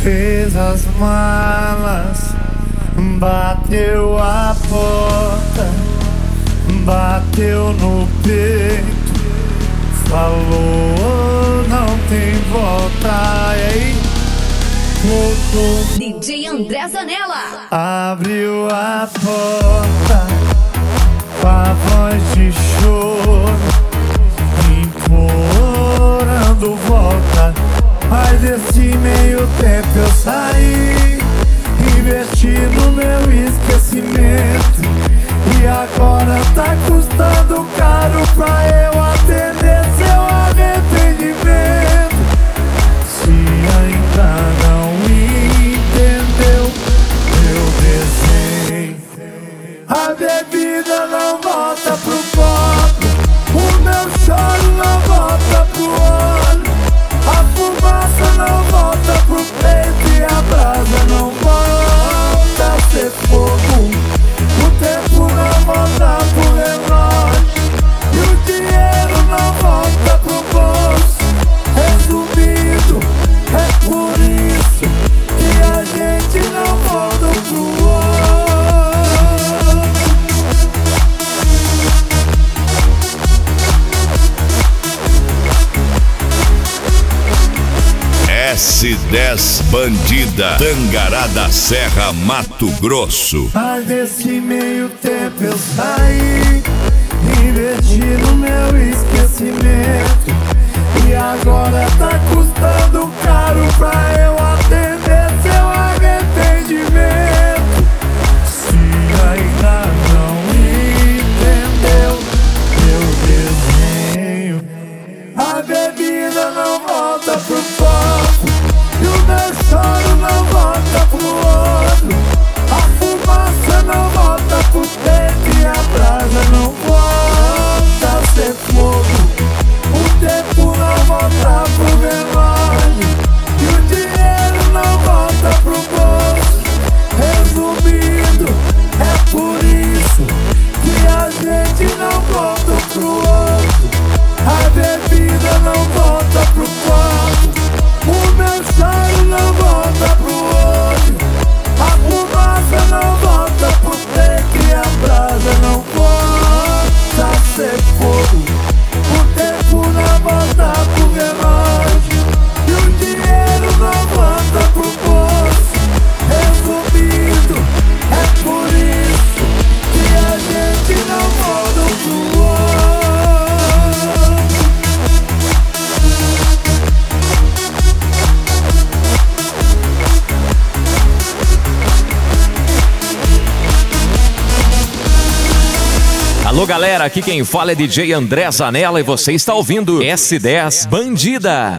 fez as malas, bateu a porta, bateu no peito, falou não tem volta. E aí, voltou. DJ André Zanella Abriu a porta com a voz de choro, implorando volta. Mas esse meio tempo eu saí, investi no meu esquecimento, e agora tá custando caro pra eu atender seu arrependimento. Se ainda não entendeu meu desenho, a bebida não volta pro copo, o meu choro não volta pro olho, a fumaça não volta pro peito e a brasa não volta a ser fogo. O tempo não volta pro relógio e o dinheiro não volta pro bolso. Resumindo, é por isso que a gente não volta pro outro. S10 Bandida, Tangará da Serra, Mato Grosso. Mas nesse meio tempo eu saí, investi no meu esquecimento, e agora tá custando caro pra eu atender seu arrependimento. Se ainda não entendeu meu desenho, a bebida não volta pro copo, e o meu choro não volta pro outro, a fumaça não volta pro peito e a brasa não volta a ser fogo. O tempo não volta pro relógio e o dinheiro não volta pro bolso. Resumindo, é por isso que a gente não volta pro outro. A bebida não volta pro copo, o meu choro não volta pro olho, a fumaça não volta pro peito e a brasa não volta a ser fogo. O tempo não volta pro relógio e o dinheiro não volta pro bolso. Resumindo, é por isso que a gente não volta pro outro. Alô galera, aqui quem fala é DJ André Zanella e você está ouvindo S10 Bandida.